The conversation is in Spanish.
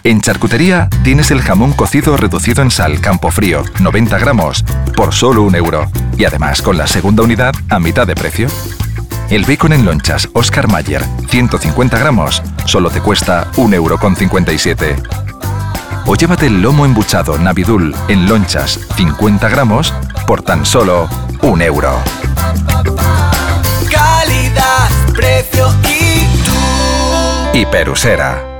En Charcutería tienes el jamón cocido reducido en sal Campofrío, 90 gramos, por solo €1. Y además con la segunda unidad a mitad de precio. El bacon en lonchas Oscar Mayer, 150 gramos, solo te cuesta €1,57. O llévate el lomo embuchado Navidul en lonchas, 50 gramos, por tan solo €1. Calidad, precio y tú. Hiperusera.